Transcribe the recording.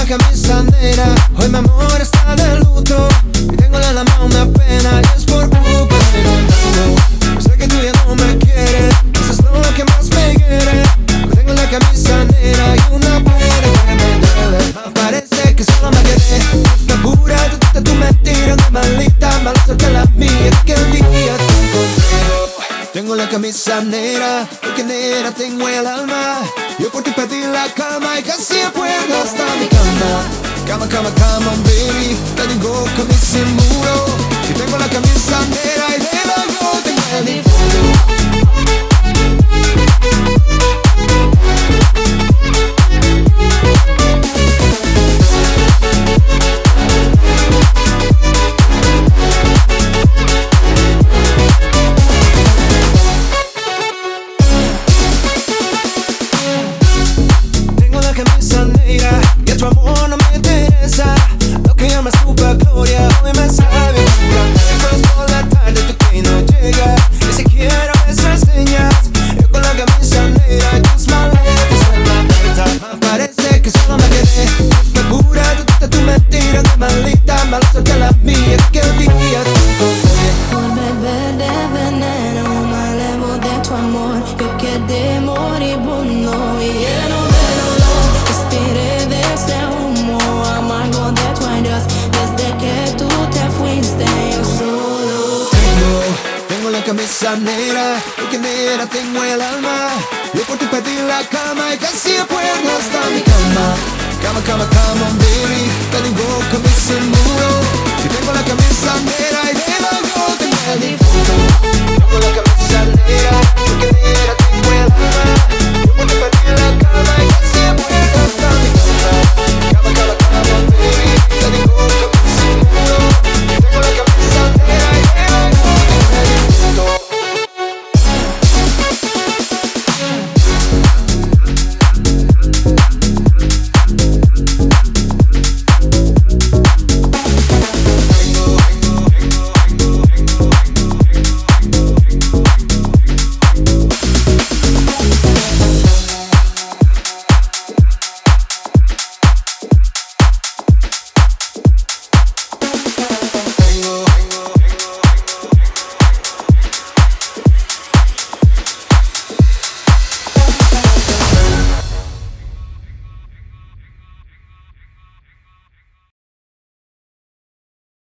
camisa negra. Hoy mi amor está de luto y tengo en la mano una pena y es por culpa de tanto. Yo sé que tú ya no me quieres, eso es lo que más me quiere. Hoy tengo la camisa negra y una pena que me duele. Parece que solo me quedé. Me pura tu mentira, no maldita, mala suerte la mía. Que el día te encontré. Tengo la camisa negra, porque negra tengo el alma. Yo por ti pedí la cama y casi puedo hasta mi cama. Cama, cama, cama, baby, te digo camisa y muro. Y tengo la camisa negra y debajo tengo el difunto. Camisa negra, que tu amor no me interesa. Lo que llamas tu gloria hoy me sabe pura. Después por la tarde tú que no llegas, ni siquiera me enseñas. Yo con la camisa negra y tus maletas en la puerta. Parece que solo me quedé. Me pura tu mentira, no maldita, mala suerte la mía. Que el día te encontré. Por beber de veneno, me alevo de tu amor. Yo quedé moribundo y lleno de dolor. Respiré de ese humo amargo de tu adiós. Desde que tú te fuiste, yo solo Tengo la camisa negra, porque negra tengo el alma. Yo por ti pedí la cama y casi puedo hasta mi cama. Cama, cama, cama, baby, te digo camisa y muro. Y tengo la camisa negra y debajo tengo el difunto. Tengo la camisa negra, porque negra